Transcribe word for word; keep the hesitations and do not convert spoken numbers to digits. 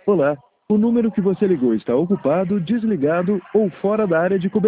Olá, o número que você ligou está ocupado, desligado ou fora da área de cobertura.